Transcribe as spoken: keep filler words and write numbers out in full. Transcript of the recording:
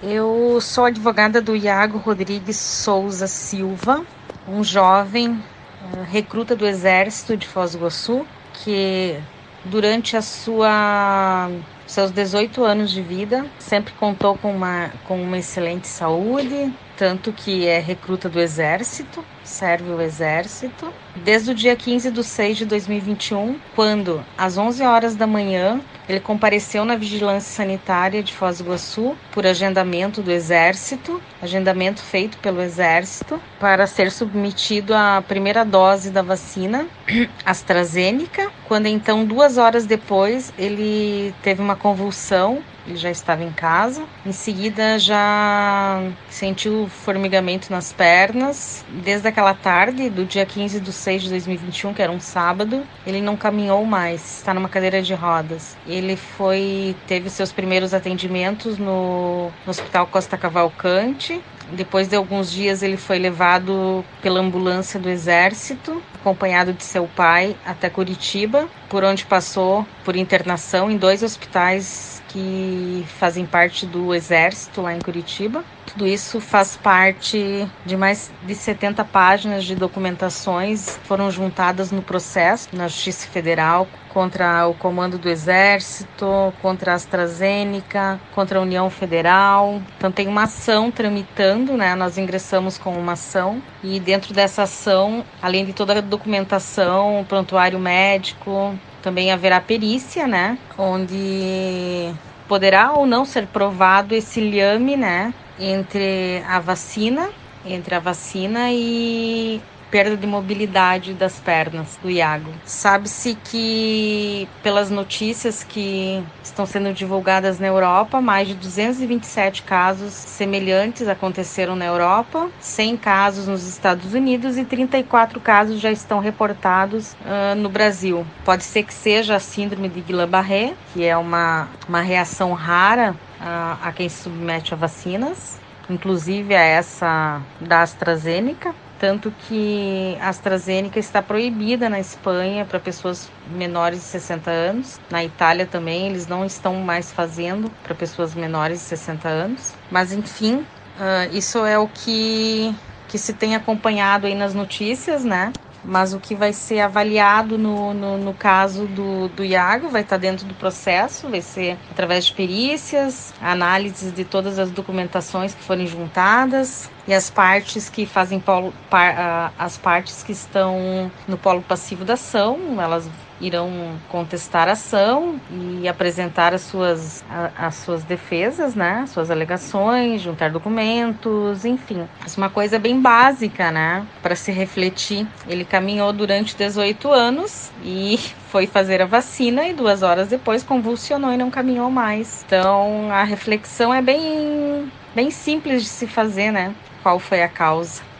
Eu sou advogada do Iago Rodrigues Souza Silva, um jovem uh, recruta do Exército de Foz do Iguaçu, que durante a sua, seus dezoito anos de vida sempre contou com uma, com uma excelente saúde, tanto que é recruta do Exército, serve o Exército, desde o dia quinze de seis de dois mil e vinte e um, quando, às onze horas da manhã, ele compareceu na Vigilância Sanitária de Foz do Iguaçu por agendamento do Exército, agendamento feito pelo Exército, para ser submetido à primeira dose da vacina AstraZeneca, quando então, duas horas depois, ele teve uma convulsão. Ele já estava em casa. Em seguida, já sentiu formigamento nas pernas. Desde aquela tarde, do dia quinze de seis de dois mil e vinte e um, que era um sábado, ele não caminhou mais. Está numa cadeira de rodas. Ele foi, teve seus primeiros atendimentos no, no Hospital Costa Cavalcante. Depois de alguns dias, ele foi levado pela ambulância do Exército, acompanhado de seu pai, até Curitiba, por onde passou por internação em dois hospitais que fazem parte do Exército lá em Curitiba. Tudo isso faz parte de mais de setenta páginas de documentações que foram juntadas no processo na Justiça Federal contra o Comando do Exército, contra a AstraZeneca, contra a União Federal. Então tem uma ação tramitando, né? Nós ingressamos com uma ação e dentro dessa ação, além de toda a documentação, prontuário médico, também haverá perícia, né? Onde poderá ou não ser provado esse liame, né? Entre a vacina, entre a vacina e perda de mobilidade das pernas do Iago. Sabe-se que, pelas notícias que estão sendo divulgadas na Europa, mais de duzentos e vinte e sete casos semelhantes aconteceram na Europa, cem casos nos Estados Unidos e trinta e quatro casos já estão reportados uh, no Brasil. Pode ser que seja a síndrome de Guillain-Barré, que é uma, uma reação rara uh, a quem se submete a vacinas, inclusive a essa da AstraZeneca. Tanto que a AstraZeneca está proibida na Espanha para pessoas menores de sessenta anos. Na Itália também, eles não estão mais fazendo para pessoas menores de sessenta anos. Mas, enfim, uh, isso é o que, que se tem acompanhado aí nas notícias, né? Mas o que vai ser avaliado no, no, no caso do, do Iago vai estar dentro do processo, vai ser através de perícias, análises de todas as documentações que forem juntadas e as partes que fazem polo, par, as partes que estão no polo passivo da ação, elas irão contestar a ação e apresentar as suas, a, as suas defesas, né? Suas alegações, juntar documentos, enfim. Isso é uma coisa bem básica, né? Para se refletir. Ele caminhou durante dezoito anos e foi fazer a vacina e duas horas depois convulsionou e não caminhou mais. Então, a reflexão é bem, bem simples de se fazer, né? Qual foi a causa?